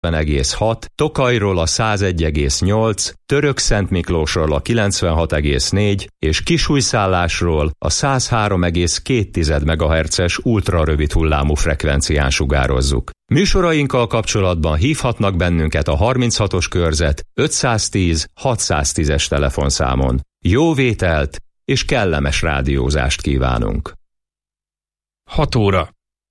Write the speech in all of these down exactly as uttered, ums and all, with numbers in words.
egész hat, Tokajról a száz egy egész nyolc, Törökszentmiklósról a kilencvenhat egész négy és Kisújszállásról a száz három egész két megahertzes ultrarövid hullámú frekvencián sugározzuk. Műsorainkkal kapcsolatban hívhatnak bennünket a harminchatos körzet ötszáztíz hatszáztízes telefonszámon. Jó vételt és kellemes rádiózást kívánunk! hat óra.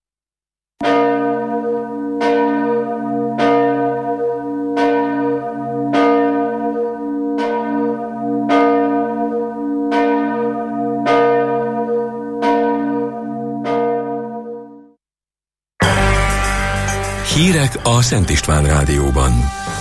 Hírek a Szent István Rádióban.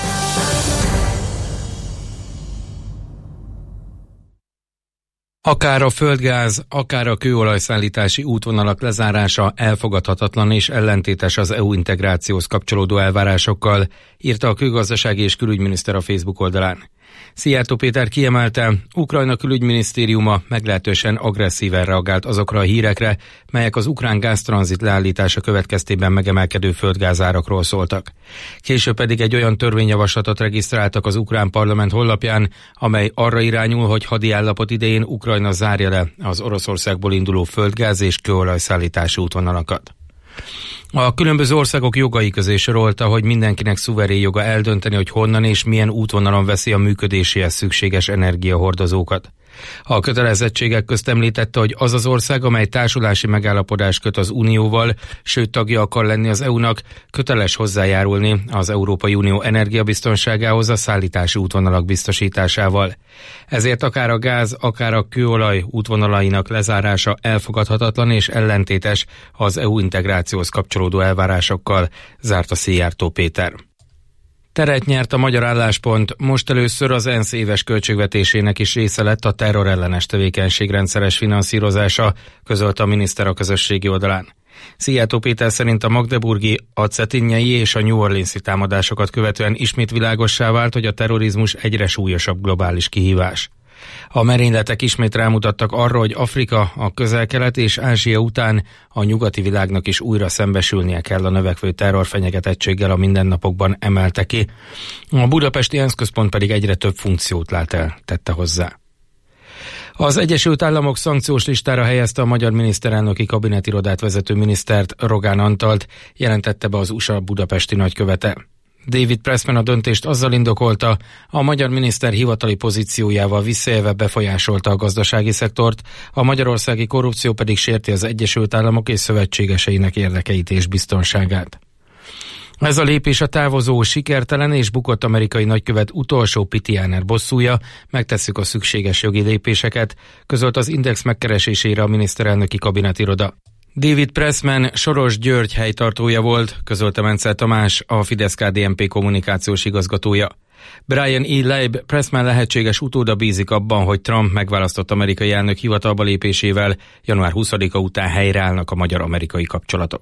Akár a földgáz, akár a kőolajszállítási útvonalak lezárása elfogadhatatlan és ellentétes az é u integrációhoz kapcsolódó elvárásokkal, írta a kőgazdasági és külügyminiszter a Facebook oldalán. Szijjártó Péter kiemelte, Ukrajna külügyminisztériuma meglehetősen agresszíven reagált azokra a hírekre, melyek az ukrán gáztranzit leállítása következtében megemelkedő földgázárakról szóltak. Később pedig egy olyan törvényjavaslatot regisztráltak az ukrán parlament honlapján, amely arra irányul, hogy hadi állapot idején Ukrajna zárja le az Oroszországból induló földgáz és kőolajszállítási útvonalakat. A különböző országok jogai közé sorolta, hogy mindenkinek szuverén joga eldönteni, hogy honnan és milyen útvonalon veszi a működéséhez szükséges energiahordozókat. A kötelezettségek közt említette, hogy az az ország, amely társulási megállapodást köt az Unióval, sőt tagja akar lenni az é u-nak, köteles hozzájárulni az Európai Unió energiabiztonságához a szállítási útvonalak biztosításával. Ezért akár a gáz, akár a kőolaj útvonalainak lezárása elfogadhatatlan és ellentétes az é u integrációhoz kapcsolódó elvárásokkal, zárta Szijjártó Péter. Teret nyert a magyar álláspont, most először az ENSZ éves költségvetésének is része lett a terrorellenes tevékenység rendszeres finanszírozása, közölte a miniszter a közösségi oldalán. Szijjártó Péter szerint a magdeburgi, a cetinjei és a New Orleans-i támadásokat követően ismét világossá vált, hogy a terrorizmus egyre súlyosabb globális kihívás. A merényletek ismét rámutattak arra, hogy Afrika, a Közel-Kelet és Ázsia után a nyugati világnak is újra szembesülnie kell a növekvő terrorfenyegetettséggel a mindennapokban, emelte ki. A budapesti ENSZ központ pedig egyre több funkciót lát el, tette hozzá. Az Egyesült Államok szankciós listára helyezte a magyar miniszterelnöki kabinetirodát vezető minisztert, Rogán Antalt, jelentette be az u es á budapesti nagykövete. David Pressman a döntést azzal indokolta, a magyar miniszter hivatali pozíciójával visszaélve befolyásolta a gazdasági szektort, a magyarországi korrupció pedig sérti az Egyesült Államok és szövetségeseinek érdekeit és biztonságát. Ez a lépés a távozó, sikertelen és bukott amerikai nagykövet utolsó pitiáner bosszúja, megtesszük a szükséges jogi lépéseket, közölt az Index megkeresésére a miniszterelnöki kabinetiroda. David Pressman Soros György helytartója volt, közölte Menzel Tamás, a Fidesz-ká dé en pé kommunikációs igazgatója. Brian E. Leib Pressman lehetséges utóda bízik abban, hogy Trump megválasztott amerikai elnök hivatalba lépésével január huszadika után helyreállnak a magyar-amerikai kapcsolatok.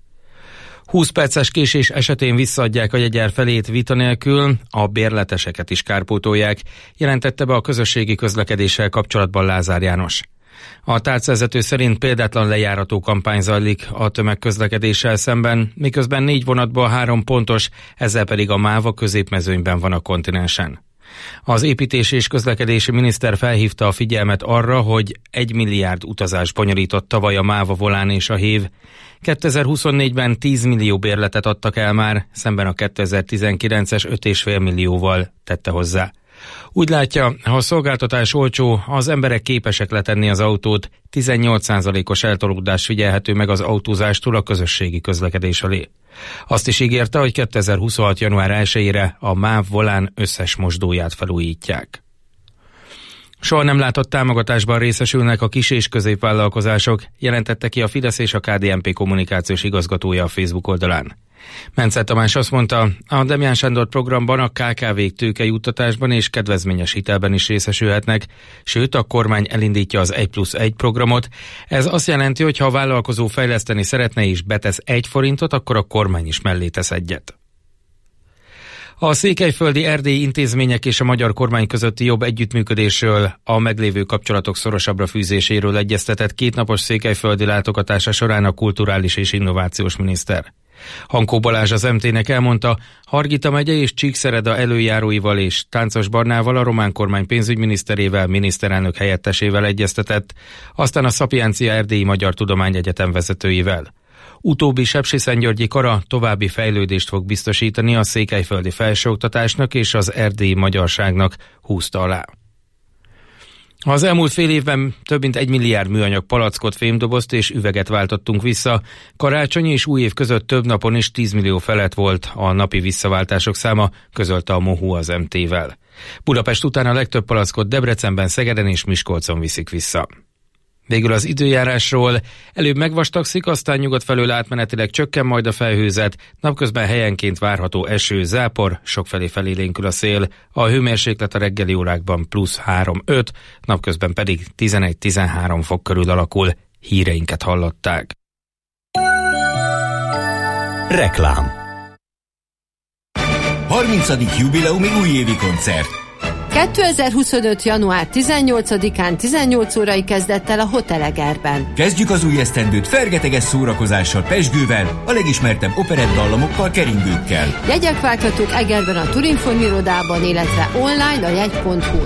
húsz perces késés esetén visszaadják a jegyár felét vita nélkül, a bérleteseket is kárpótolják, jelentette be a közösségi közlekedéssel kapcsolatban Lázár János. A tárcavezető szerint példátlan lejárató kampány zajlik a tömegközlekedéssel szemben, miközben négy vonatból három pontos, ezzel pedig a MÁV a középmezőnyben van a kontinensen. Az építési és közlekedési miniszter felhívta a figyelmet arra, hogy egy milliárd utazás bonyolított tavaly a MÁV, a Volán és a Hév. kétezer-huszonnégyben tíz millió bérletet adtak el már, szemben a kétezer-tizenkilences öt egész öt millióval, tette hozzá. Úgy látja, ha a szolgáltatás olcsó, az emberek képesek letenni az autót, tizennyolc százalékos eltolódás figyelhető meg az autózástól a közösségi közlekedés felé. Azt is ígérte, hogy kétezer-huszonhat január elsejére a MÁV Volán összes mosdóját felújítják. Soha nem látott támogatásban részesülnek a kis- és középvállalkozások, jelentette ki a Fidesz és a ká dé en pé kommunikációs igazgatója a Facebook oldalán. Menzel Tamás azt mondta, a Demján Sándor programban a ká ká vék tőkejuttatásban és kedvezményes hitelben is részesülhetnek, sőt a kormány elindítja az egy plusz egy programot. Ez azt jelenti, hogy ha a vállalkozó fejleszteni szeretne és betesz egy forintot, akkor a kormány is mellé tesz egyet. A székelyföldi erdélyi intézmények és a magyar kormány közötti jobb együttműködésről, a meglévő kapcsolatok szorosabbra fűzéséről egyeztetett kétnapos székelyföldi látogatása során a kulturális és innovációs miniszter. Hankó Balázs az em té-nek elmondta, Hargita megye és Csíkszereda előjáróival és Táncos Barnával, a román kormány pénzügyminiszterével, miniszterelnök helyettesével egyeztetett, aztán a Szapiencia Erdélyi Magyar Tudományegyetem vezetőivel. Utóbbi Sepsiszentgyörgyi kara további fejlődést fog biztosítani a székelyföldi felsőoktatásnak és az erdélyi magyarságnak, húzta alá. Az elmúlt fél évben több mint egy milliárd műanyag palackot, fémdobozt és üveget váltottunk vissza. Karácsony és új év között több napon is tíz millió felett volt a napi visszaváltások száma, közölte a MOHU az em té-vel. Budapest után a legtöbb palackot Debrecenben, Szegeden és Miskolcon viszik vissza. Végül az időjárásról. Előbb megvastagszik, aztán nyugat felől átmenetileg csökken majd a felhőzet, napközben helyenként várható eső, zápor, sokfelé felélénkül a szél, a hőmérséklet a reggeli órákban plusz három-öt, napközben pedig tizenegy-tizenhárom fok körül alakul. Híreinket hallották. Reklám. harmincadik jubileumi újévi koncert. kétezer-huszonöt. január tizennyolcadikán tizennyolc órai kezdettel a Hotel Egerben. Kezdjük az új esztendőt fergeteges szórakozással, pezsgővel, a legismertebb operettdallamokkal, keringőkkel. Jegyek várhatók Egerben a Turinform irodában, illetve online a jegy pont hu-n.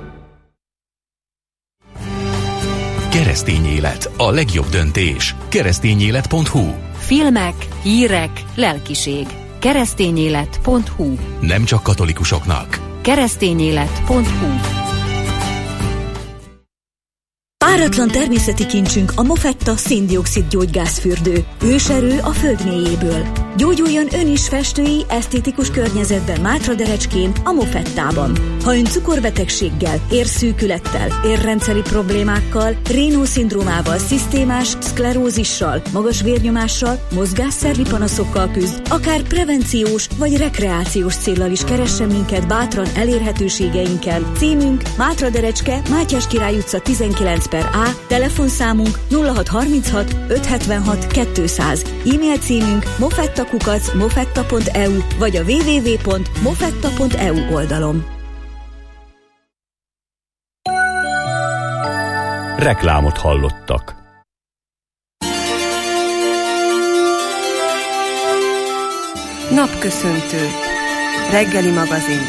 Keresztény élet, a legjobb döntés. keresztényélet pont hu. Filmek, hírek, lelkiség. keresztényélet pont hu. Nem csak katolikusoknak. keresztényélet pont hu. Páratlan természeti kincsünk a Mofetta széndioxid gyógygázfürdő. Őserő a föld mélyéből. Gyógyuljon ön is festői, esztétikus környezetben Mátraderecskén, a Mofettában. Ha ön cukorbetegséggel, érszűkülettel, érrendszeri problémákkal, Raynaud-szindrómával, szisztémás szklerózissal, magas vérnyomással, mozgásszervi panaszokkal küzd, akár prevenciós vagy rekreációs céllal is keressen minket bátran elérhetőségeinkkel. Címünk Mátraderecske, Mátyás Király utca tizenkilenc per A, telefonszámunk nulla hat harminchat ötszázhetvenhat kétszáz, e-mail címünk mofettakukac mofetta pont e u vagy a double-u double-u double-u pont mofetta pont e u oldalon. Reklámot hallottak. Napköszöntő. Reggeli magazin.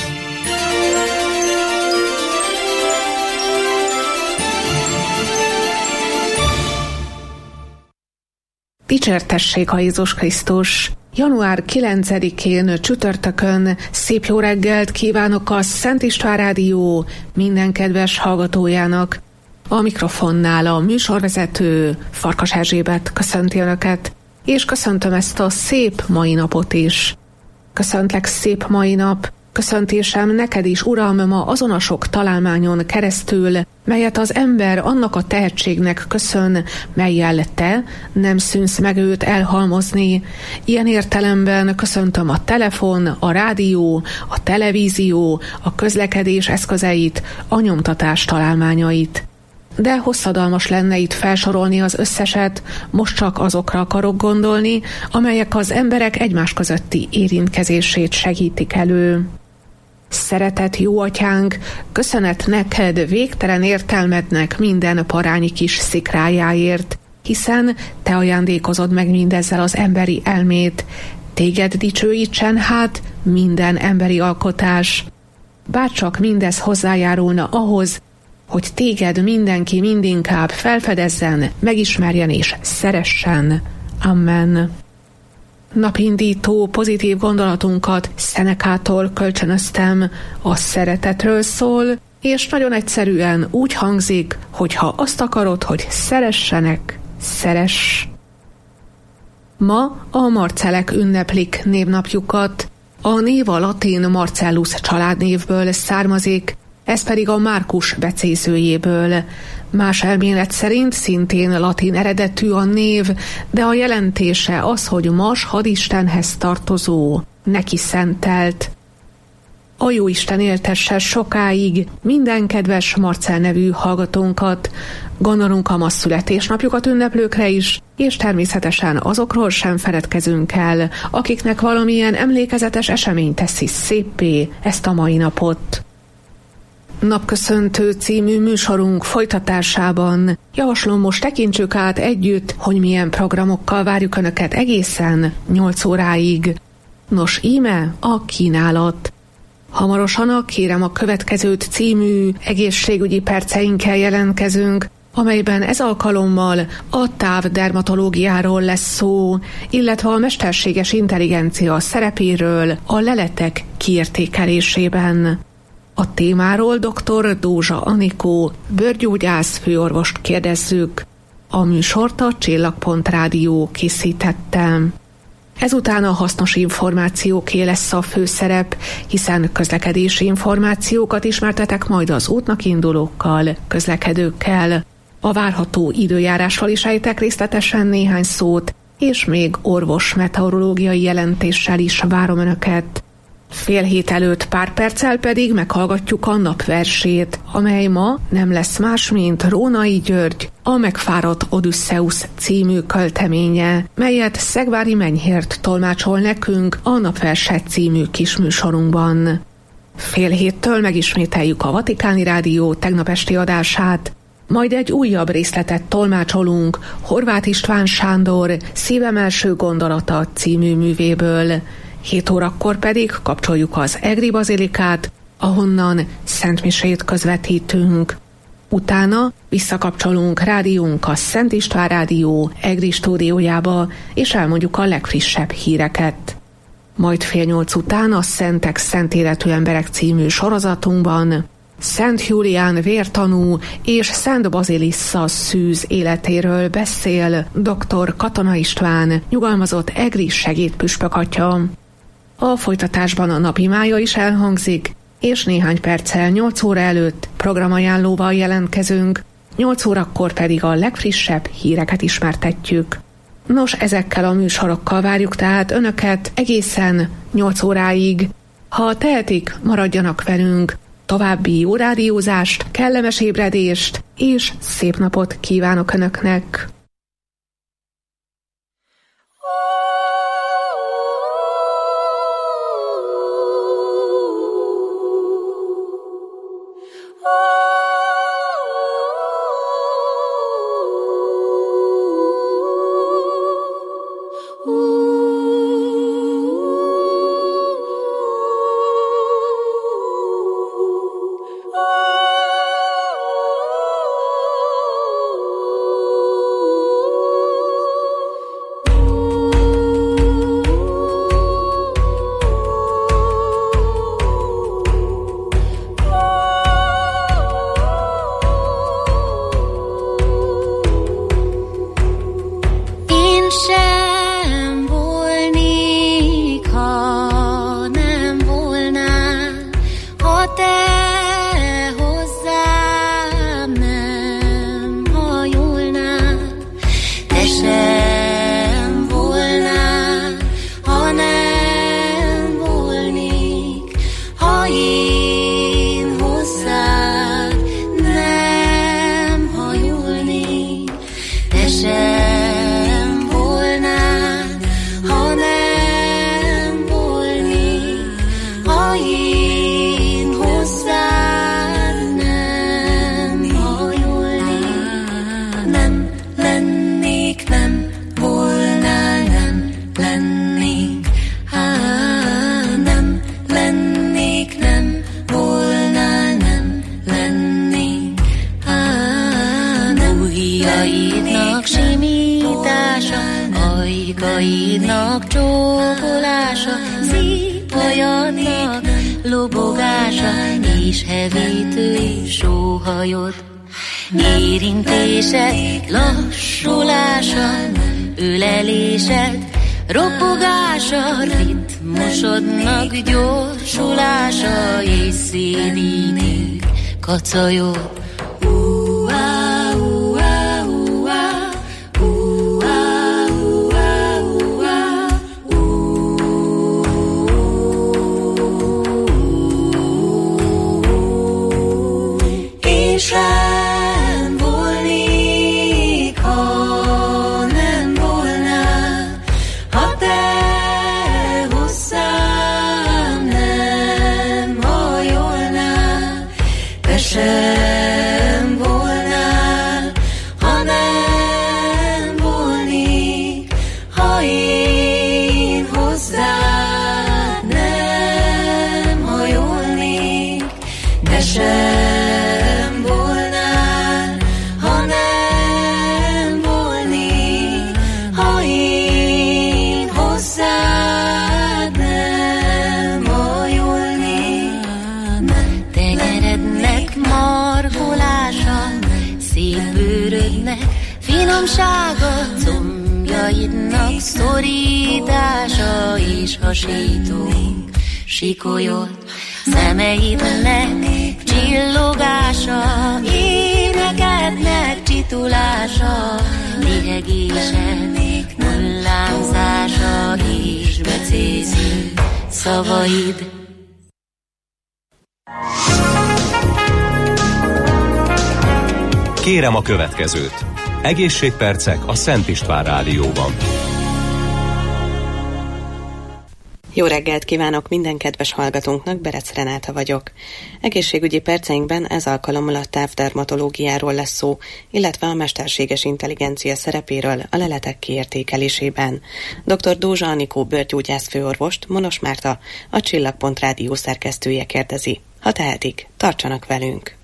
Dicsértessék a Jézus Krisztus! január kilencedikén csütörtökön szép jó reggelt kívánok a Szent István Rádió minden kedves hallgatójának. A mikrofonnál a műsorvezető Farkas Erzsébet köszönti Önöket, és köszöntöm ezt a szép mai napot is. Köszöntlek szép mai nap, köszöntésem neked is, Uram, ma azon a sok találmányon keresztül, melyet az ember annak a tehetségnek köszön, mellyel te nem szűnsz meg őt elhalmozni. Ilyen értelemben köszöntöm a telefon, a rádió, a televízió, a közlekedés eszközeit, a nyomtatás találmányait. De hosszadalmas lenne itt felsorolni az összeset, most csak azokra akarok gondolni, amelyek az emberek egymás közötti érintkezését segítik elő. Szeretett jó atyánk, köszönet neked végtelen értelmednek minden parányi kis szikrájáért, hiszen te ajándékozod meg mindezzel az emberi elmét. Téged dicsőítsen hát minden emberi alkotás. Bárcsak mindez hozzájárulna ahhoz, hogy téged mindenki mindinkább felfedezzen, megismerjen és szeressen. Amen. Napindító pozitív gondolatunkat Szenekától kölcsönöztem, a szeretetről szól, és nagyon egyszerűen úgy hangzik, hogy ha azt akarod, hogy szeressenek, szeress. Ma a Marcellek ünneplik névnapjukat. A név a latin Marcellus családnévből származik, ez pedig a Márkus becézőjéből. Más elmélet szerint szintén latin eredetű a név, de a jelentése az, hogy Mars hadistenhez tartozó, neki szentelt. A Jóisten éltesse sokáig minden kedves Marcell nevű hallgatónkat. Gondolunk a ma születésnapjukat ünneplőkre is, és természetesen azokról sem feledkezünk el, akiknek valamilyen emlékezetes esemény teszi széppé ezt a mai napot. Napköszöntő című műsorunk folytatásában javaslom, most tekintsük át együtt, hogy milyen programokkal várjuk Önöket egészen nyolc óráig. Nos, íme a kínálat. Hamarosan a Kérem a következőt című egészségügyi perceinkkel jelentkezünk, amelyben ez alkalommal a távdermatológiáról lesz szó, illetve a mesterséges intelligencia szerepéről a leletek kiértékelésében. A témáról dr. Dózsa Anikó, bőrgyógyász főorvost kérdezzük. A műsort a Csillagpont Rádió készítette. Ezután a hasznos információké lesz a főszerep, hiszen közlekedési információkat ismertetek majd az útnak indulókkal, közlekedőkkel. A várható időjárásról is ejtek részletesen néhány szót, és még orvos meteorológiai jelentéssel is várom Önöket. Fél hét előtt pár perccel pedig meghallgatjuk a napversét, amely ma nem lesz más, mint Rónai György, a Megfáradt Odüsszeusz című költeménye, melyet Szegvári Menyhért tolmácsol nekünk a Napverse című kisműsorunkban. Fél héttől megismételjük a Vatikáni Rádió tegnap esti adását, majd egy újabb részletet tolmácsolunk Horváth István Sándor Szívem első gondolata című művéből. Hét órakor pedig kapcsoljuk az Egri Bazilikát, ahonnan szentmisét közvetítünk. Utána visszakapcsolunk rádiónk a Szent István Rádió Egri stúdiójába, és elmondjuk a legfrissebb híreket. Majd fél nyolc után a Szentek Szent Életű Emberek című sorozatunkban Szent Júlián vértanú és Szent Bazilissa szűz életéről beszél dr. Katona István, nyugalmazott egri segédpüspök atya. A folytatásban a napimája is elhangzik, és néhány perccel nyolc óra előtt programajánlóval jelentkezünk, nyolc órakor pedig a legfrissebb híreket ismertetjük. Nos, ezekkel a műsorokkal várjuk tehát Önöket egészen nyolc óráig. Ha tehetik, maradjanak velünk. További jó rádiózást, kellemes ébredést és szép napot kívánok Önöknek! Ajkaidnak csókolása, szép hajadnak lobogása, és hevítő sóhajod. Érintésed, lassulása, ölelésed, ropogása, ritmusodnak gyorsulása, és szédítő kacajod. finomsága, combjaidnak szorítása és hasító sikolyot, szemeidnek csillogása, énekednek csitulása, lihegésed, hullámzása és becéző szavaid. Kérem a következőt. Egészségpercek a Szent István Rádióban. Jó reggelt kívánok minden kedves hallgatónknak, Berec Renáta vagyok. Egészségügyi perceinkben ez alkalommal a távdermatológiáról lesz szó, illetve a mesterséges intelligencia szerepéről a leletek kiértékelésében. dr. Dózsa Anikó bőrgyógyász főorvost Monos Márta, a Csillagpont Rádió szerkesztője kérdezi. Ha tehetik, tartsanak velünk!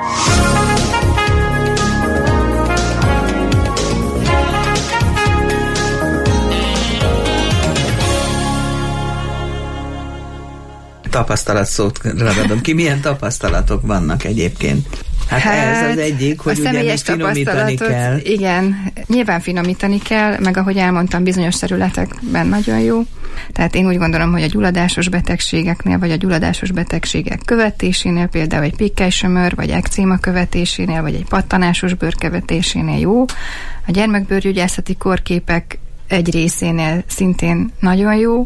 Tapasztalatszót ragadom ki. Milyen tapasztalatok vannak egyébként? Hát, hát ez az egyik, hogy ugye még finomítani kell. Igen, nyilván finomítani kell, meg ahogy elmondtam, bizonyos területekben nagyon jó. Tehát én úgy gondolom, hogy a gyulladásos betegségeknél, vagy a gyulladásos betegségek követésénél, például egy pikkelysömör, vagy ekcéma követésénél, vagy egy pattanásos bőr követésénél jó. A gyermekbőrgyógyászati kórképek egy részénél szintén nagyon jó,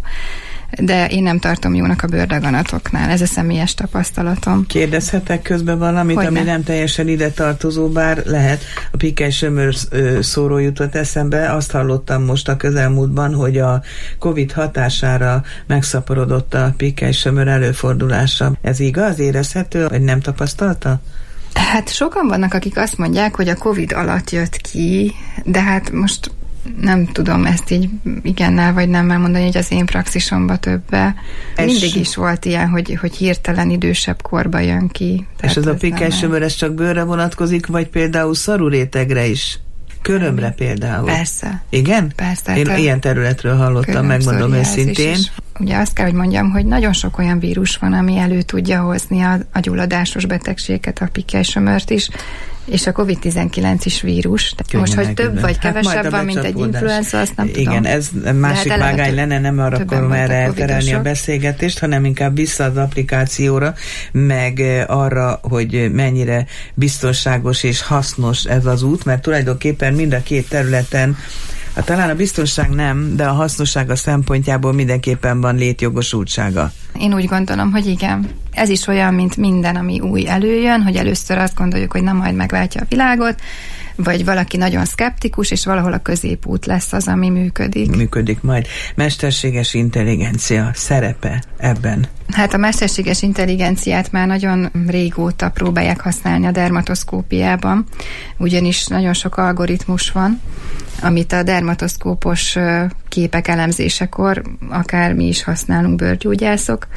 de én nem tartom jónak a bőrdaganatoknál. Ez a személyes tapasztalatom. Kérdezhetek közben valamit, hogy ami ne? nem teljesen ide tartozó, bár lehet. A pikkelysömör szóról jutott eszembe. Azt hallottam most a közelmúltban, hogy a Covid hatására megszaporodott a pikkelysömör előfordulása. Ez igaz? Érezhető? Vagy nem tapasztalta? Hát sokan vannak, akik azt mondják, hogy a Covid alatt jött ki, de hát most nem tudom ezt így igennel vagy nemmel mondani, hogy az én praxisomban többe. Mindig is volt ilyen, hogy, hogy hirtelen idősebb korba jön ki. És ez a pikkelysömör, ez csak bőrre vonatkozik, vagy például szarurétegre is? Körömre például? Persze. Igen? Persze. Én ilyen területről hallottam, megmondom őszintén. Ugye azt kell, hogy mondjam, hogy nagyon sok olyan vírus van, ami elő tudja hozni a, a gyulladásos betegséget, a pikkelysömört is, és a kovid tizenkilenc is vírus. Most, hogy több vagy kevesebb hát van, mint egy influenza, azt nem igen, tudom. Igen, ez másik hát vágány lenne, nem arra akarom erre elterelni a beszélgetést, hanem inkább vissza az applikációra, meg arra, hogy mennyire biztonságos és hasznos ez az út, mert tulajdonképpen mind a két területen, hát talán a biztonság nem, de a hasznossága szempontjából mindenképpen van létjogosultsága. Én úgy gondolom, hogy igen. Ez is olyan, mint minden, ami új előjön, hogy először azt gondoljuk, hogy nem majd megváltja a világot, vagy valaki nagyon szkeptikus, és valahol a középút lesz az, ami működik. Működik majd. Mesterséges intelligencia szerepe ebben? Hát a mesterséges intelligenciát már nagyon régóta próbálják használni a dermatoszkópiában, ugyanis nagyon sok algoritmus van, amit a dermatoszkópos képek elemzésekor akár mi is használunk bőrgyógyászok,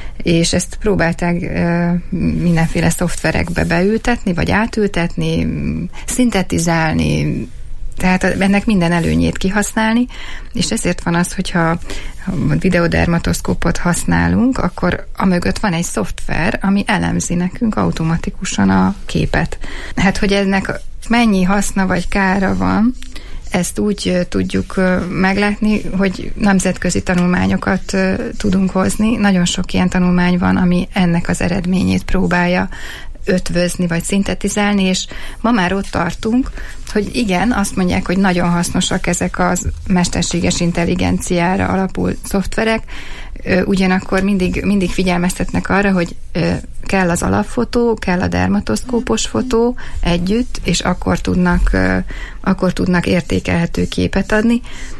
és ezt próbálták mindenféle szoftverekbe beültetni, vagy átültetni, szintetizálni, tehát ennek minden előnyét kihasználni, és ezért van az, hogyha videodermatoszkópot használunk, akkor amögött van egy szoftver, ami elemzi nekünk automatikusan a képet. Hát, hogy ennek mennyi haszna vagy kára van, ezt úgy tudjuk meglátni, hogy nemzetközi tanulmányokat tudunk hozni. Nagyon sok ilyen tanulmány van, ami ennek az eredményét próbálja ötvözni vagy szintetizálni, és ma már ott tartunk, hogy igen, azt mondják, hogy nagyon hasznosak ezek az mesterséges intelligenciára alapul szoftverek, ugyanakkor mindig, mindig figyelmeztetnek arra, hogy kell az alapfotó, kell a dermatoszkópos fotó együtt, és akkor tudnak, akkor tudnak értékelhető képet adni.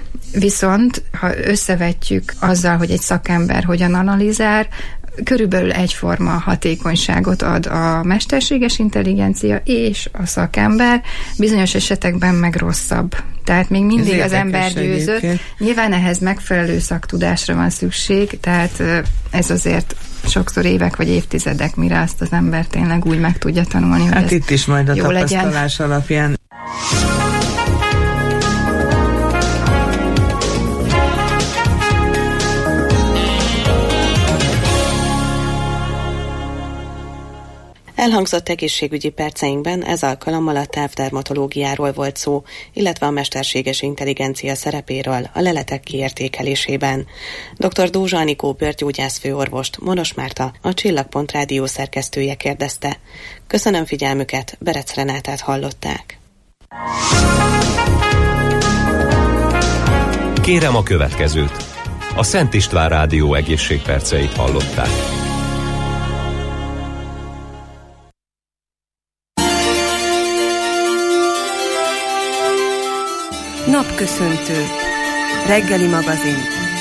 Viszont, ha összevetjük azzal, hogy egy szakember hogyan analizál, körülbelül egyforma hatékonyságot ad a mesterséges intelligencia és a szakember, bizonyos esetekben meg rosszabb. Tehát még mindig az ember győzött. Nyilván ehhez megfelelő szaktudásra van szükség, tehát ez azért sokszor évek vagy évtizedek, mire azt az ember tényleg úgy meg tudja tanulni, hogy hát itt is majd a tapasztalás legyen. Alapján. Elhangzott egészségügyi perceinkben ez alkalommal a távdermatológiáról volt szó, illetve a mesterséges intelligencia szerepéről a leletek kiértékelésében. dr. Dózsa Anikó bőrgyógyász főorvost Monos Márta, a Csillagpont rádió szerkesztője kérdezte. Köszönöm figyelmüket, Berec Renátát hallották. Kérem a következőt. A Szent István Rádió egészségperceit hallották. Napköszöntő. Reggeli magazin.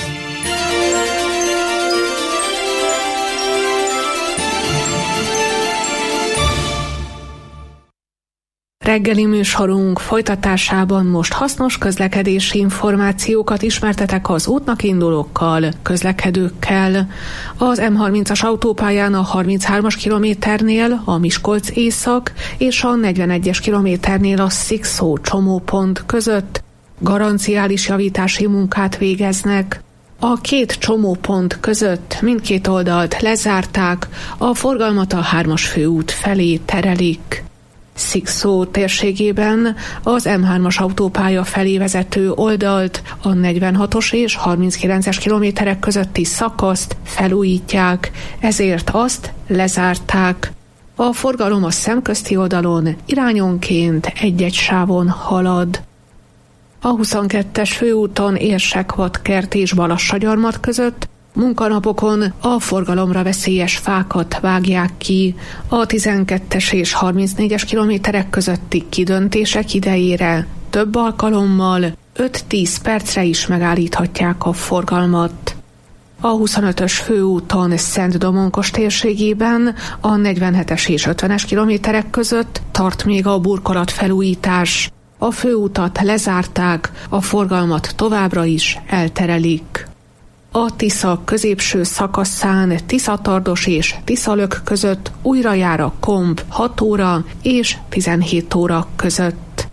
Reggeli műsorunk folytatásában most hasznos közlekedési információkat ismertetek az útnak indulókkal, közlekedőkkel. Az M harmincas autópályán a harminchármas kilométernél a Miskolc észak és a negyvenegyes kilométernél a Szikszó csomópont között garanciális javítási munkát végeznek. A két csomópont között mindkét oldalt lezárták, a forgalmat a hármas főút felé terelik. Szikszó térségében az M hármas autópálya felé vezető oldalt, a negyvenhatos és harminckilences kilométerek közötti szakaszt felújítják, ezért azt lezárták. A forgalom a szemközti oldalon irányonként egy-egy sávon halad. A huszonkettes főúton Érsekvadkert és Balassagyarmat között munkanapokon a forgalomra veszélyes fákat vágják ki. A tizenkettes és harmincnégyes kilométerek közötti kidöntések idejére több alkalommal öt-tíz percre is megállíthatják a forgalmat. A huszonötös főúton Szent-Domonkos térségében a negyvenhetes és ötvenes kilométerek között tart még a burkolatfelújítás. A főutat lezárták, a forgalmat továbbra is elterelik. A Tisza középső szakaszán Tiszatardos és Tiszalök között újra jár a komb hat óra és tizenhét óra között.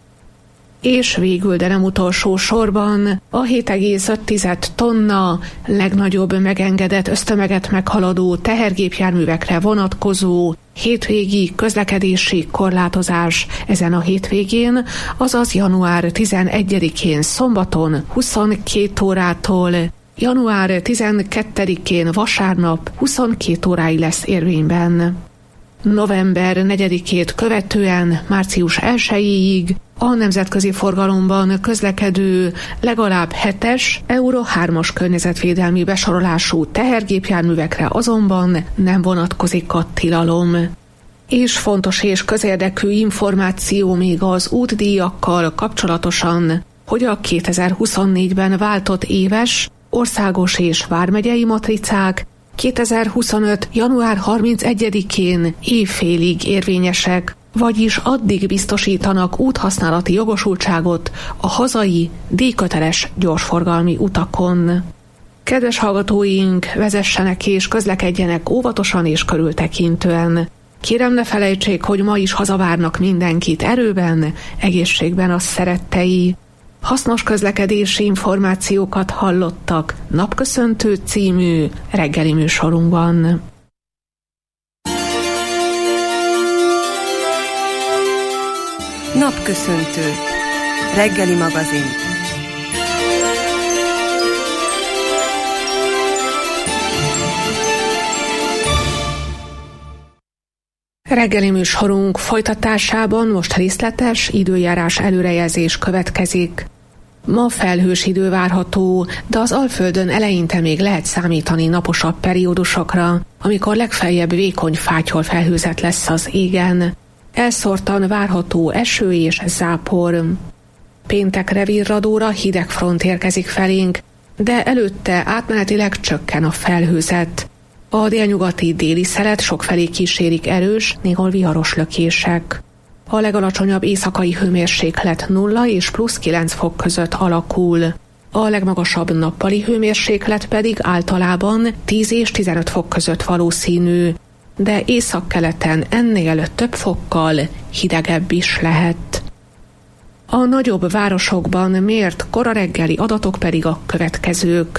És végül, de nem utolsó sorban, a hét egész öt tonna legnagyobb megengedett össztömeget meghaladó tehergépjárművekre vonatkozó hétvégi közlekedési korlátozás ezen a hétvégén, azaz január tizenegyedikén szombaton huszonkét órától január tizenkettedikén vasárnap huszonkét óráig lesz érvényben. November negyedikét követően március elsejéig a nemzetközi forgalomban közlekedő legalább hetes Euro hármas környezetvédelmi besorolású tehergépjárművekre azonban nem vonatkozik a tilalom. És fontos és közérdekű információ még az útdíjakkal kapcsolatosan, hogy a kétezer-huszonnégyben váltott éves országos és vármegyei matricák kétezer-huszonöt. január harmincegyedikén évfélig érvényesek, vagyis addig biztosítanak úthasználati jogosultságot a hazai díjköteles gyorsforgalmi utakon. Kedves hallgatóink, vezessenek és közlekedjenek óvatosan és körültekintően. Kérem, ne felejtsék, hogy ma is hazavárnak mindenkit erőben, egészségben a szerettei. Hasznos közlekedési információkat hallottak Napköszöntő című reggeli műsorunkban. Napköszöntő. Reggeli magazin. Reggeli műsorunk folytatásában most részletes időjárás előrejelzés következik. Ma felhős idő várható, de az Alföldön eleinte még lehet számítani naposabb periódusokra, amikor legfeljebb vékony fátyol felhőzet lesz az égen. Elszórtan várható eső és zápor. Péntekre virradóra hideg front érkezik felénk, de előtte átmenetileg csökken a felhőzet. A délnyugati déli szelet sokfelé kísérik erős, néhol viharos lökések. A legalacsonyabb éjszakai hőmérséklet nulla és plusz kilenc fok között alakul. A legmagasabb nappali hőmérséklet pedig általában tíz és tizenöt fok között valószínű, de északkeleten ennél több fokkal hidegebb is lehet. A nagyobb városokban mért kora reggeli adatok pedig a következők.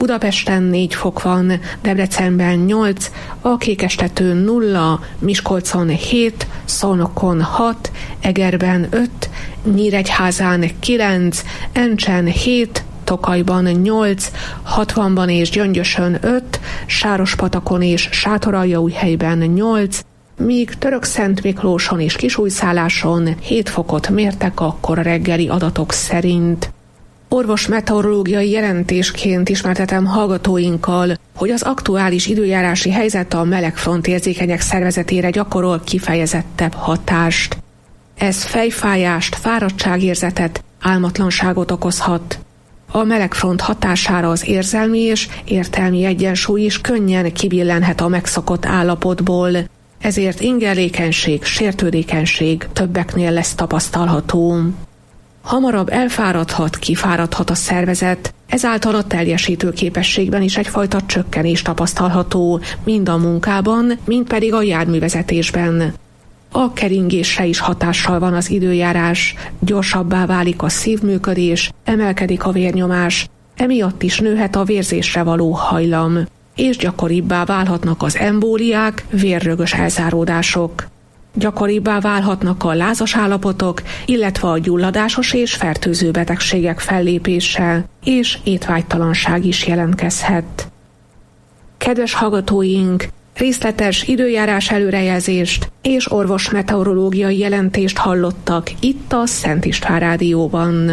Budapesten négy fok van, Debrecenben nyolc, a Kékestetőn nulla, Miskolcon hét, Szolnokon hat, Egerben öt, Nyíregyházán kilenc, Encsen hét, Tokajban nyolc, Hatvanban és Gyöngyösön öt, Sárospatakon és Sátoraljaújhelyben nyolc, míg Törökszentmiklóson és Kisújszálláson hét fokot mértek a kora reggeli adatok szerint. Orvos meteorológiai jelentésként ismertetem hallgatóinkkal, hogy az aktuális időjárási helyzet a melegfront érzékenyek szervezetére gyakorol kifejezettebb hatást. Ez fejfájást, fáradtságérzetet, álmatlanságot okozhat. A melegfront hatására az érzelmi és értelmi egyensúly is könnyen kibillenhet a megszokott állapotból, ezért ingerlékenység, sértődékenység többeknél lesz tapasztalható. Hamarabb elfáradhat, kifáradhat a szervezet, ezáltal a teljesítő képességben is egyfajta csökkenés tapasztalható, mind a munkában, mind pedig a járművezetésben. A keringésre is hatással van az időjárás, gyorsabbá válik a szívműködés, emelkedik a vérnyomás, emiatt is nőhet a vérzésre való hajlam, és gyakoribbá válhatnak az embóliák, vérrögös elzáródások. Gyakoribbá válhatnak a lázas állapotok, illetve a gyulladásos és fertőző betegségek fellépése, és étvágytalanság is jelentkezhet. Kedves hallgatóink, részletes időjárás előrejelzést és orvos meteorológiai jelentést hallottak itt a Szent István Rádióban.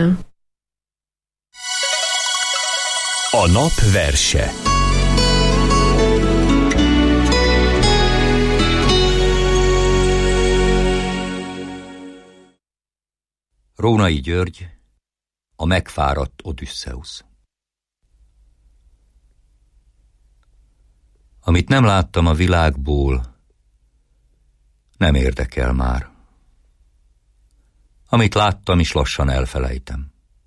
A nap verse. Rónai György, a megfáradt Odüsszeusz. Amit nem láttam a világból, nem érdekel már. Amit láttam is lassan elfelejtem.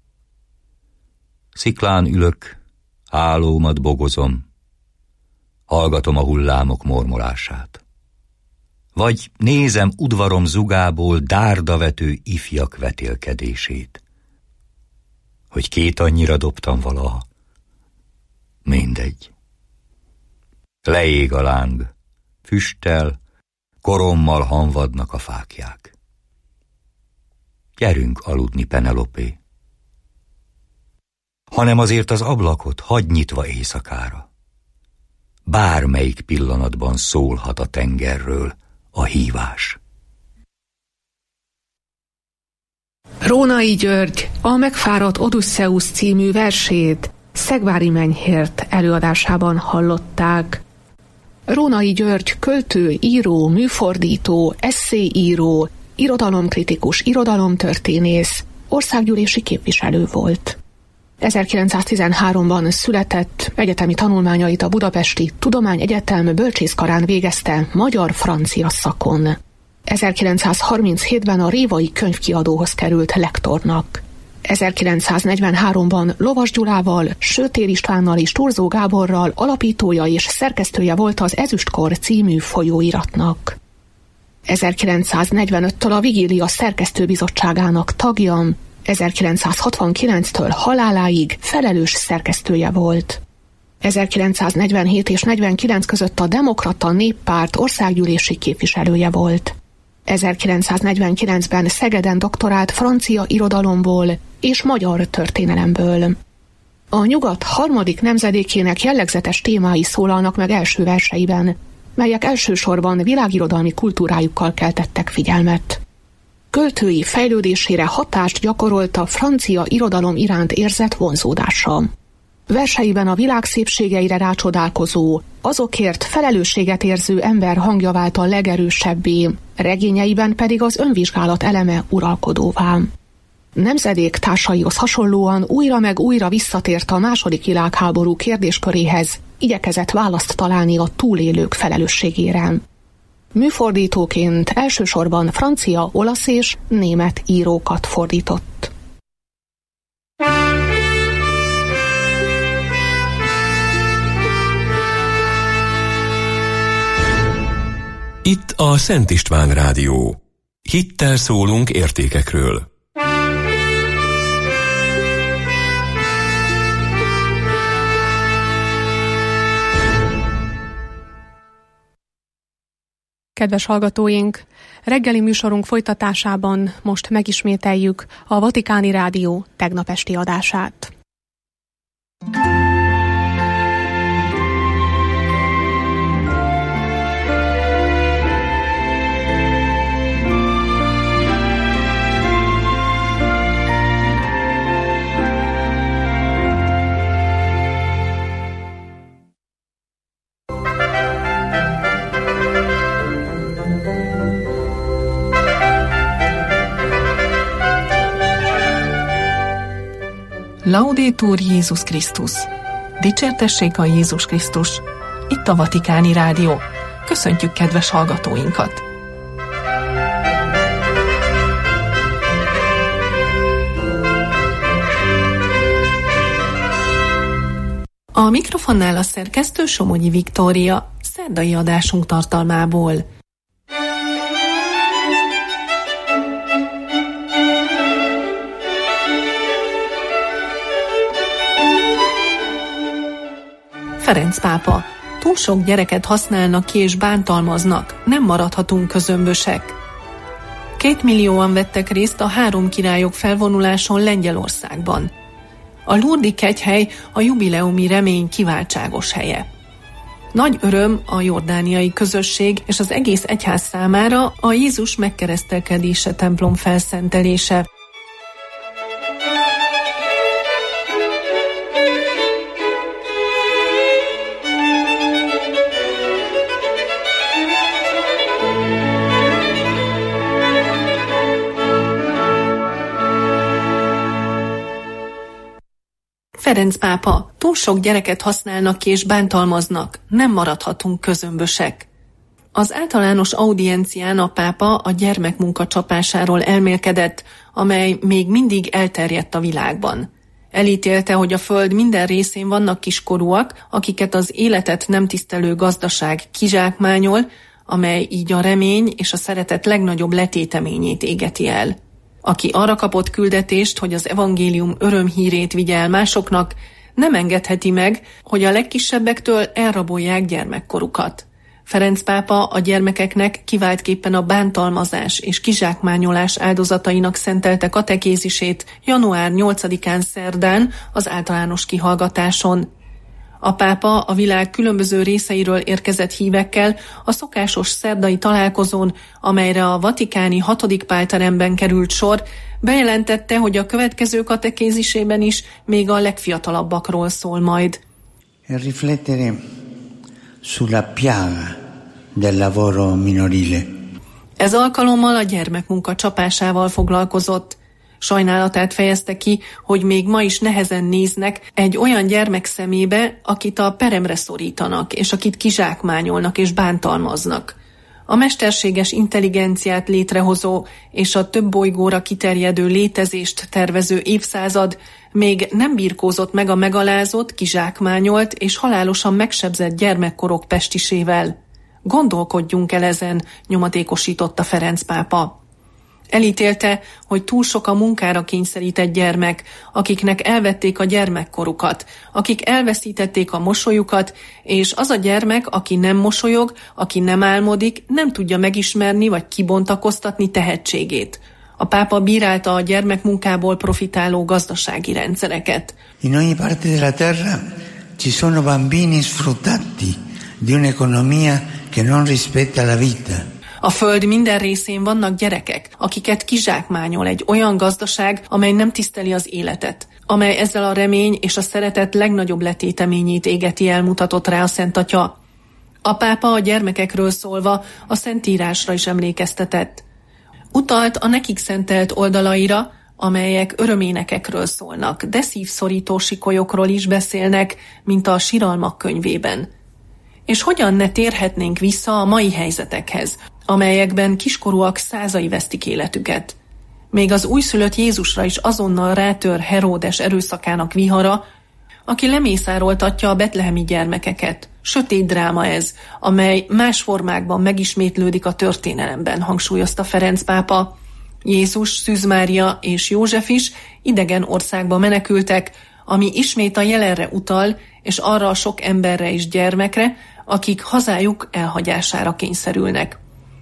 Sziklán ülök, hálómat bogozom, hallgatom a hullámok mormolását. Vagy nézem udvarom zugából dárdavető ifjak vetélkedését. Hogy két annyira dobtam valaha. Mindegy. Leég a láng, füsttel, korommal hanvadnak a fáklyák. Gyerünk aludni, Penelopé. Hanem azért az ablakot hadd nyitva éjszakára. Bármelyik pillanatban szólhat a tengerről a hívás. Rónai György a Megfáradt Odüsszeusz című versét Szegvári Menyhért előadásában hallották. Rónai György költő, író, műfordító, esszéíró, irodalomkritikus, irodalomtörténész, országgyűlési képviselő volt. ezerkilencszáztizenháromban született, egyetemi tanulmányait a Budapesti Tudományegyetem bölcsészkarán végezte magyar-francia szakon. ezerkilencszázharminchétben a Révai Könyvkiadóhoz került lektornak. ezerkilencszáznegyvenháromban Lovas Gyulával, Sötér Istvánnal és Turzó Gáborral alapítója és szerkesztője volt az Ezüstkor című folyóiratnak. ezerkilencszáznegyvenöttől a Vigília szerkesztőbizottságának tagja, ezerkilencszázhatvankilenctől haláláig felelős szerkesztője volt. ezerkilencszáznegyvenhét és negyvenkilenc között a Demokrata Néppárt országgyűlési képviselője volt. ezerkilencszáznegyvenkilencben Szegeden doktorált francia irodalomból és magyar történelemből. A nyugat harmadik nemzedékének jellegzetes témái szólalnak meg első verseiben, melyek elsősorban világirodalmi kultúrájukkal keltettek figyelmet. Költői fejlődésére hatást gyakorolt a francia irodalom iránt érzett vonzódása. Verseiben a világ szépségeire rácsodálkozó, azokért felelősséget érző ember hangja vált a legerősebbé, regényeiben pedig az önvizsgálat eleme uralkodóvá. Nemzedék társaihoz hasonlóan újra meg újra visszatért a második világháború kérdésköréhez, igyekezett választ találni a túlélők felelősségére. Műfordítóként elsősorban francia, olasz és német írókat fordított. Itt a Szent István Rádió. Hittel szólunk értékekről. kedves hallgatóink! Reggeli műsorunk folytatásában most megismételjük a Vatikáni Rádió tegnap esti adását. Laudetur Jézus Krisztus! Dicsértessék a Jézus Krisztus! Itt a Vatikáni Rádió. Köszöntjük kedves hallgatóinkat! A mikrofonnál a szerkesztő Somogyi Viktória, szerdai adásunk tartalmából. Ferenc pápa. Túl sok gyereket használnak ki és bántalmaznak, nem maradhatunk közömbösek. Két millióan vettek részt a Három királyok felvonuláson Lengyelországban. A Lourdes kegyhely a jubileumi remény kiváltságos helye. Nagy öröm a jordániai közösség és az egész egyház számára a Jézus megkeresztelkedése templom felszentelése. Ferenc pápa. Túl sok gyereket használnak ki és bántalmaznak, nem maradhatunk közömbösek. Az általános audiencián a pápa a gyermekmunka csapásáról elmélkedett, amely még mindig elterjedt a világban. Elítélte, hogy a föld minden részén vannak kiskorúak, akiket az életet nem tisztelő gazdaság kizsákmányol, amely így a remény és a szeretet legnagyobb letéteményét égeti el. Aki arra kapott küldetést, hogy az evangélium örömhírét vigye el másoknak, nem engedheti meg, hogy a legkisebbektől elrabolják gyermekkorukat. Ferenc pápa a gyermekeknek kiváltképpen a bántalmazás és kizsákmányolás áldozatainak szentelte katekézisét január nyolcadikán szerdán az általános kihallgatáson. A pápa a világ különböző részeiről érkezett hívekkel a szokásos szerdai találkozón, amelyre a vatikáni hatodik pálteremben került sor, bejelentette, hogy a következő katekézisében is még a legfiatalabbakról szól majd. Riflettere sulla piaga del lavoro minorile. Ez alkalommal a gyermekmunka csapásával foglalkozott. Sajnálatát fejezte ki, hogy még ma is nehezen néznek egy olyan gyermek szemébe, akit a peremre szorítanak, és akit kizsákmányolnak és bántalmaznak. A mesterséges intelligenciát létrehozó és a több bolygóra kiterjedő létezést tervező évszázad még nem birkózott meg a megalázott, kizsákmányolt és halálosan megsebzett gyermekkorok pestisével. Gondolkodjunk el ezen, nyomatékosította Ferenc pápa. Elítélte, hogy túl sok a munkára kényszerített gyermek, akiknek elvették a gyermekkorukat, akik elveszítették a mosolyukat, és az a gyermek, aki nem mosolyog, aki nem álmodik, nem tudja megismerni vagy kibontakoztatni tehetségét. A pápa bírálta a gyermekmunkából profitáló gazdasági rendszereket. In ogni parte della terra ci sono bambini sfruttati di un'economia che non rispetta la vita. A föld minden részén vannak gyerekek, akiket kizsákmányol egy olyan gazdaság, amely nem tiszteli az életet, amely ezzel a remény és a szeretet legnagyobb letéteményét égeti el, mutatott rá a Szent Atya. A pápa a gyermekekről szólva a Szentírásra is emlékeztetett. Utalt a nekik szentelt oldalaira, amelyek öröménekekről szólnak, de szívszorító sikolyokról is beszélnek, mint a Siralmak könyvében. És hogyan ne térhetnénk vissza a mai helyzetekhez, amelyekben kiskorúak százai vesztik életüket. Még az újszülött Jézusra is azonnal rátör Heródes erőszakának vihara, aki lemészároltatja a betlehemi gyermekeket. Sötét dráma ez, amely más formákban megismétlődik a történelemben, hangsúlyozta Ferenc pápa. Jézus, Szűz Mária és József is idegen országba menekültek, ami ismét a jelenre utal, és arra a sok emberre és gyermekre, akik hazájuk elhagyására kényszerülnek.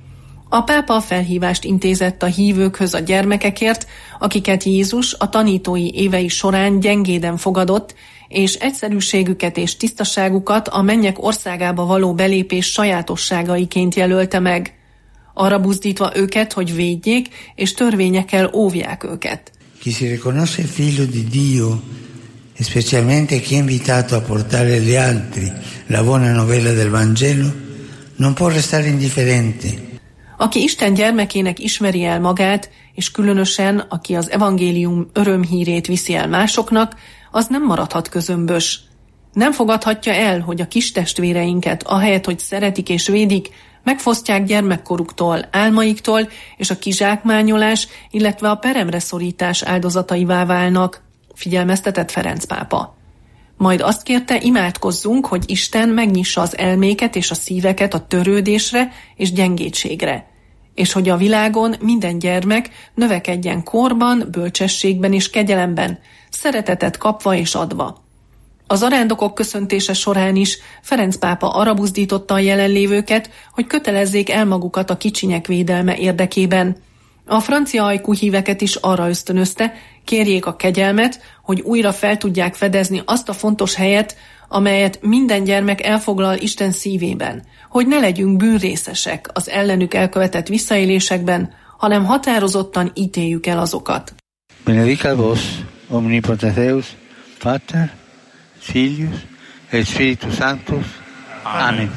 A pápa felhívást intézett a hívőkhöz a gyermekekért, akiket Jézus a tanítói évei során gyengéden fogadott, és egyszerűségüket és tisztaságukat a mennyek országába való belépés sajátosságaiként jelölte meg, arra buzdítva őket, hogy védjék és törvényekkel óvják őket. Chi si riconosce figlio di Dio, specialmente chi è invitato a portare agli altri la buona novella del Vangelo, non può restare indifferente. Aki Isten gyermekének ismeri el magát, és különösen aki az evangélium örömhírét viszi el másoknak, az nem maradhat közömbös. Nem fogadhatja el, hogy a kis testvéreinket, ahelyett, hogy szeretik és védik, megfosztják gyermekkoruktól, álmaiktól, és a kizsákmányolás, illetve a peremre szorítás áldozataivá válnak, figyelmeztetett Ferenc pápa. Majd azt kérte, imádkozzunk, hogy Isten megnyissa az elméket és a szíveket a törődésre és gyengétségre, és hogy a világon minden gyermek növekedjen korban, bölcsességben és kegyelemben, szeretetet kapva és adva. Az arándokok köszöntése során is Ferenc pápa arra buzdította a jelenlévőket, hogy kötelezzék el magukat a kicsinyek védelme érdekében. A francia ajkú híveket is arra ösztönözte, kérjék a kegyelmet, hogy újra fel tudják fedezni azt a fontos helyet, amelyet minden gyermek elfoglal Isten szívében, hogy ne legyünk bűnrészesek az ellenük elkövetett visszaélésekben, hanem határozottan ítéljük el azokat. Benedicat vos, omnipotens Deus, Pater, Filius et Spiritus Sanctus. Amen.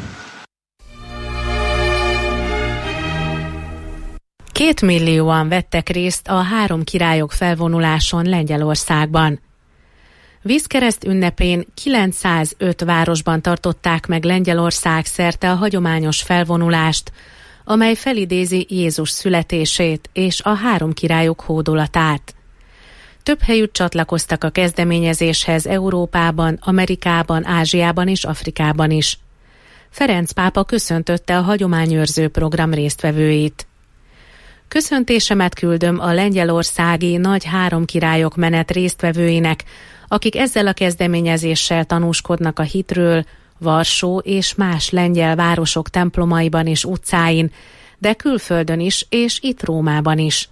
Két millióan vettek részt a három királyok felvonuláson Lengyelországban. Vízkereszt ünnepén kilencszázöt városban tartották meg Lengyelország szerte a hagyományos felvonulást, amely felidézi Jézus születését és a három királyok hódolatát. Több helyütt csatlakoztak a kezdeményezéshez Európában, Amerikában, Ázsiában és Afrikában is. Ferenc pápa köszöntötte a hagyományőrző program résztvevőit. Köszöntésemet küldöm a lengyelországi nagy három királyok menet résztvevőinek, akik ezzel a kezdeményezéssel tanúskodnak a hitről, Varsó és más lengyel városok templomaiban és utcáin, de külföldön is és itt Rómában is.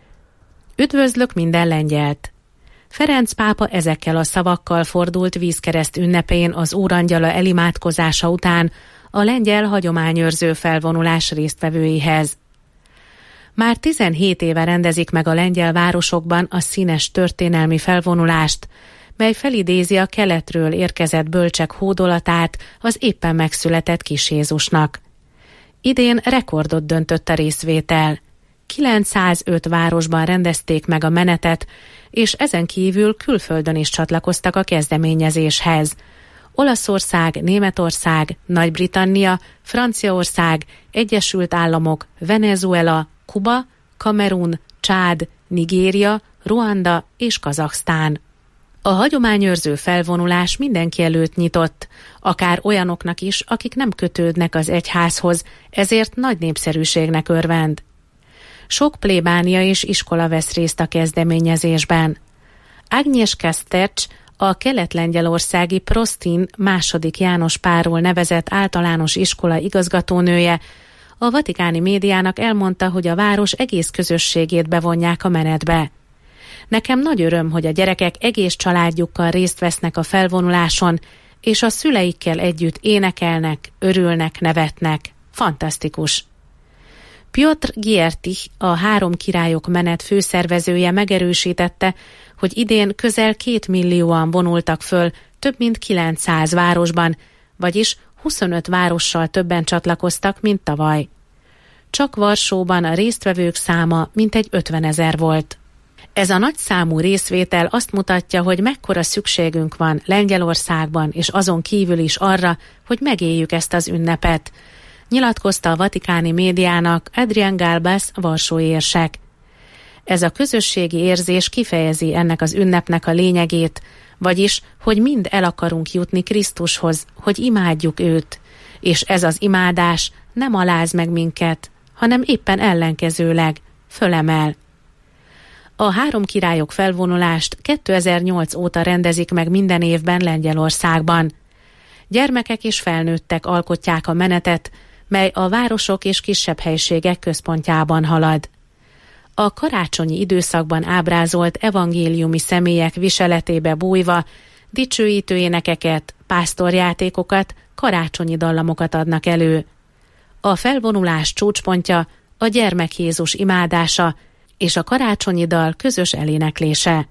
Üdvözlök minden lengyelt! Ferenc pápa ezekkel a szavakkal fordult vízkereszt ünnepén az Órangyala elimádkozása után a lengyel hagyományőrző felvonulás résztvevőihez. Már tizenhét éve rendezik meg a lengyel városokban a színes történelmi felvonulást, mely felidézi a keletről érkezett bölcsek hódolatát az éppen megszületett kis Jézusnak. Idén rekordot döntött a részvétel. kilencszázöt városban rendezték meg a menetet, és ezen kívül külföldön is csatlakoztak a kezdeményezéshez. Olaszország, Németország, Nagy-Britannia, Franciaország, Egyesült Államok, Venezuela, Kuba, Kamerun, Csád, Nigéria, Ruanda és Kazaksztán. A hagyományőrző felvonulás mindenki előtt nyitott, akár olyanoknak is, akik nem kötődnek az egyházhoz, ezért nagy népszerűségnek örvend. Sok plébánia és iskola vesz részt a kezdeményezésben. Agnieszka Stercs, a kelet-lengyelországi Prostin második János Pálról nevezett általános iskola igazgatónője, a vatikáni médiának elmondta, hogy a város egész közösségét bevonják a menetbe. Nekem nagy öröm, hogy a gyerekek egész családjukkal részt vesznek a felvonuláson, és a szüleikkel együtt énekelnek, örülnek, nevetnek. Fantasztikus! Piotr Giertich, a három királyok menet főszervezője megerősítette, hogy idén közel két millióan vonultak föl több mint kilencszáz városban, vagyis huszonöt várossal többen csatlakoztak, mint tavaly. Csak Varsóban a résztvevők száma mintegy ötvenezer volt. Ez a nagyszámú részvétel azt mutatja, hogy mekkora szükségünk van Lengyelországban és azon kívül is arra, hogy megéljük ezt az ünnepet, nyilatkozta a vatikáni médiának Adrian Galbas, varsói érsek. Ez a közösségi érzés kifejezi ennek az ünnepnek a lényegét, vagyis, hogy mind el akarunk jutni Krisztushoz, hogy imádjuk őt, és ez az imádás nem aláz meg minket, hanem éppen ellenkezőleg fölemel. A három királyok felvonulást kétezer-nyolc óta rendezik meg minden évben Lengyelországban. Gyermekek és felnőttek alkotják a menetet, mely a városok és kisebb helységek központjában halad. A karácsonyi időszakban ábrázolt evangéliumi személyek viseletébe bújva dicsőítő énekeket, pásztorjátékokat, karácsonyi dallamokat adnak elő. A felvonulás csúcspontja a gyermek Jézus imádása és a karácsonyi dal közös eléneklése.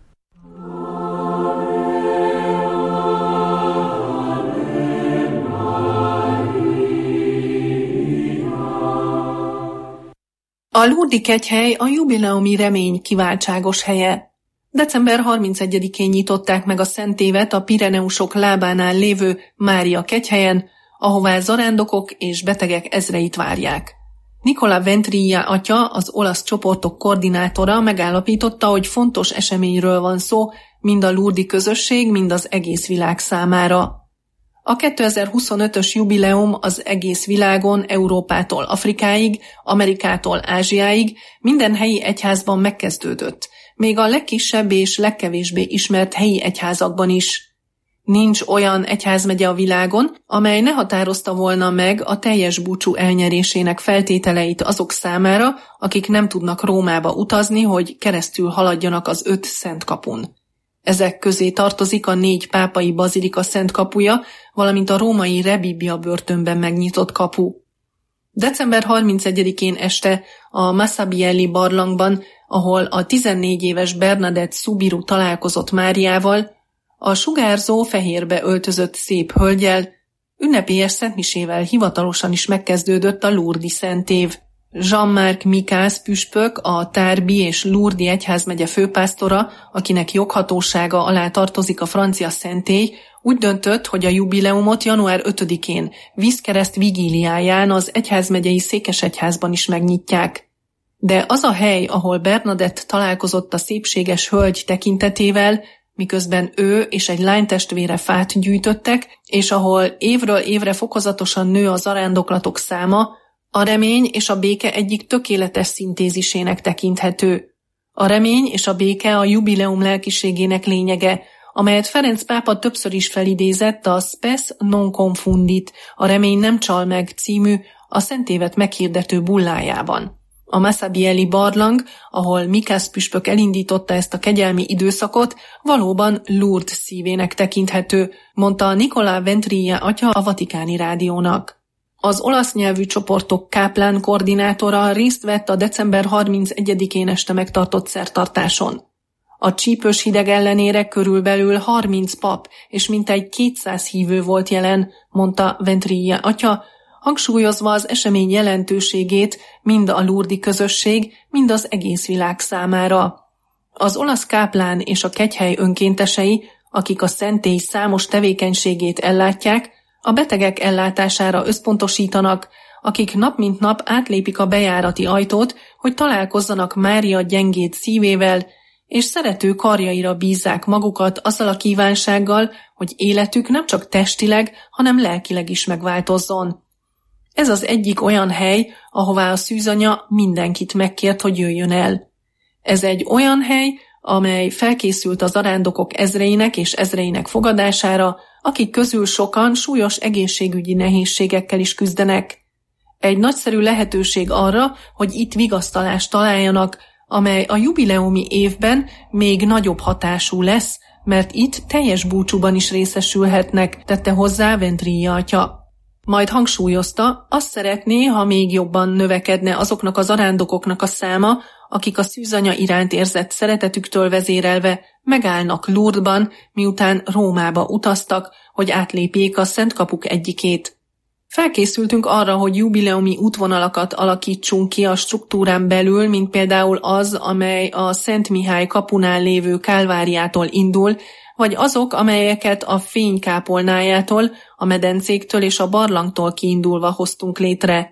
A Lourdes kegyhely a jubileumi remény kiváltságos helye. december harmincegyedikén nyitották meg a szentévet a Pireneusok lábánál lévő Mária kegyhelyen, ahová zarándokok és betegek ezreit várják. Nicola Ventrilla atya, az olasz csoportok koordinátora megállapította, hogy fontos eseményről van szó, mind a Lourdes közösség, mind az egész világ számára. A kétezer-huszonötös jubileum az egész világon, Európától Afrikáig, Amerikától Ázsiáig minden helyi egyházban megkezdődött, még a legkisebb és legkevésbé ismert helyi egyházakban is. Nincs olyan egyházmegye a világon, amely ne határozta volna meg a teljes búcsú elnyerésének feltételeit azok számára, akik nem tudnak Rómába utazni, hogy keresztül haladjanak az öt szent kapun. Ezek közé tartozik a négy pápai bazilika szent kapuja, valamint a római Rebibbia börtönben megnyitott kapu. december harmincegyedikén este a Massabielli barlangban, ahol a tizennégy éves Bernadette Subiru találkozott Máriával, a sugárzó fehérbe öltözött szép hölgyel, ünnepélyes szentmisével hivatalosan is megkezdődött a Lourdes szentév. Jean-Marc Mikász püspök, a Tárbi és Lourdes egyházmegye főpásztora, akinek joghatósága alá tartozik a francia szentély, úgy döntött, hogy a jubileumot január ötödikén, vízkereszt vigíliáján az egyházmegyei székesegyházban is megnyitják. De az a hely, ahol Bernadette találkozott a szépséges hölgy tekintetével, miközben ő és egy lánytestvére fát gyűjtöttek, és ahol évről évre fokozatosan nő a zarándoklatok száma, a remény és a béke egyik tökéletes szintézisének tekinthető. A remény és a béke a jubileum lelkiségének lényege, amelyet Ferenc pápa többször is felidézett a Spes non confundit, a remény nem csal meg című, a szentévet meghirdető bullájában. A Massabielli barlang, ahol Mikász püspök elindította ezt a kegyelmi időszakot, valóban Lourdes szívének tekinthető, mondta Nicola Ventrilla atya a Vatikáni Rádiónak. Az olasz nyelvű csoportok káplán koordinátora részt vett a december harmincegyedikén este megtartott szertartáson. A csípős hideg ellenére körülbelül harminc pap és mintegy kétszáz hívő volt jelen, mondta Ventrilla atya, hangsúlyozva az esemény jelentőségét mind a Lourdes közösség, mind az egész világ számára. Az olasz káplán és a kegyhely önkéntesei, akik a szentély számos tevékenységét ellátják, a betegek ellátására összpontosítanak, akik nap mint nap átlépik a bejárati ajtót, hogy találkozzanak Mária gyengéd szívével, és szerető karjaira bízzák magukat azzal a kívánsággal, hogy életük nem csak testileg, hanem lelkileg is megváltozzon. Ez az egyik olyan hely, ahová a szűzanya mindenkit megkért, hogy jöjjön el. Ez egy olyan hely, amely felkészült az zarándokok ezreinek és ezreinek fogadására, akik közül sokan súlyos egészségügyi nehézségekkel is küzdenek. Egy nagyszerű lehetőség arra, hogy itt vigasztalást találjanak, amely a jubileumi évben még nagyobb hatású lesz, mert itt teljes búcsúban is részesülhetnek, tette hozzá Ventrilla atya. Majd hangsúlyozta, azt szeretné, ha még jobban növekedne azoknak az zarándokoknak a száma, akik a szűzanya iránt érzett szeretetüktől vezérelve megállnak Lourdesban, miután Rómába utaztak, hogy átlépjék a Szent Kapuk egyikét. Felkészültünk arra, hogy jubileumi útvonalakat alakítsunk ki a struktúrán belül, mint például az, amely a Szent Mihály kapunál lévő Kálváriától indul, vagy azok, amelyeket a Fénykápolnájától, a medencéktől és a barlangtól kiindulva hoztunk létre.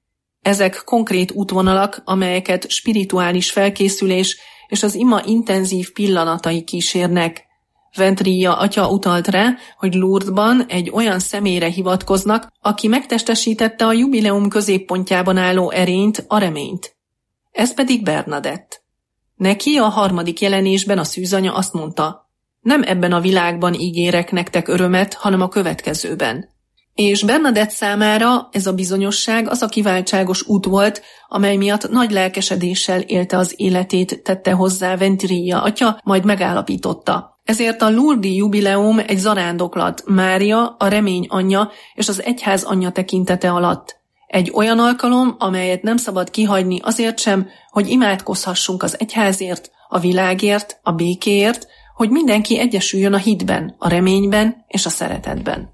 Ezek konkrét útvonalak, amelyeket spirituális felkészülés és az ima intenzív pillanatai kísérnek. Ventrilla atya utalt rá, hogy Lourdesban egy olyan személyre hivatkoznak, aki megtestesítette a jubileum középpontjában álló erényt, a reményt. Ez pedig Bernadette. Neki a harmadik jelenésben a szűzanya azt mondta, nem ebben a világban ígérek nektek örömet, hanem a következőben. És Bernadett számára ez a bizonyosság az a kiváltságos út volt, amely miatt nagy lelkesedéssel élte az életét, tette hozzá Ventiriglia atya, majd megállapította. Ezért a Lourdes-i jubileum egy zarándoklat Mária, a remény anyja és az egyház anyja tekintete alatt. Egy olyan alkalom, amelyet nem szabad kihagyni azért sem, hogy imádkozhassunk az egyházért, a világért, a békéért, hogy mindenki egyesüljön a hitben, a reményben és a szeretetben.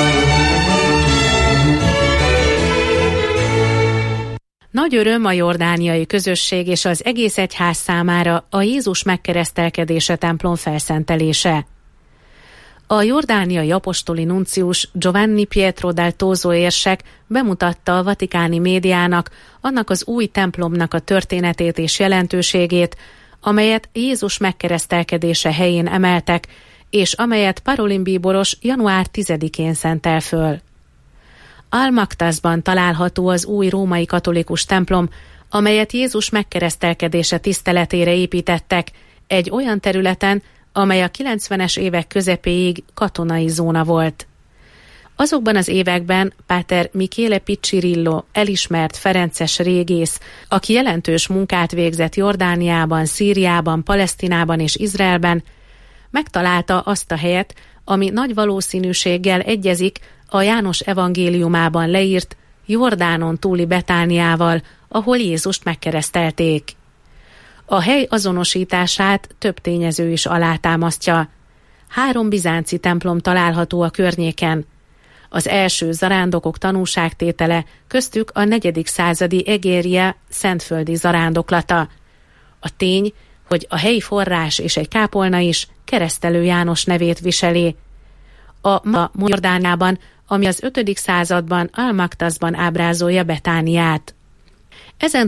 Nagy öröm a jordániai közösség és az egész egyház számára a Jézus megkeresztelkedése templom felszentelése. A jordániai apostoli nuncius Giovanni Pietro del Toso érsek bemutatta a vatikáni médiának annak az új templomnak a történetét és jelentőségét, amelyet Jézus megkeresztelkedése helyén emeltek, és amelyet Parolin bíboros január tizedikén szentel föl. Al-Maktasban található az új római katolikus templom, amelyet Jézus megkeresztelkedése tiszteletére építettek, egy olyan területen, amely a kilencvenes évek közepéig katonai zóna volt. Azokban az években Páter Michele Piccirillo, elismert ferences régész, aki jelentős munkát végzett Jordániában, Szíriában, Palesztinában és Izraelben, megtalálta azt a helyet, ami nagy valószínűséggel egyezik a János evangéliumában leírt Jordánon túli Betániával, ahol Jézust megkeresztelték. A hely azonosítását több tényező is alátámasztja. Három bizánci templom található a környéken. Az első zarándokok tanúságtétele, köztük a negyedik századi Egéria szentföldi zarándoklata. A tény, hogy a helyi forrás és egy kápolna is Keresztelő János nevét viseli. A ma Jordánában, ami az ötödik században Al-Maktasban ábrázolja Betániát. Ezen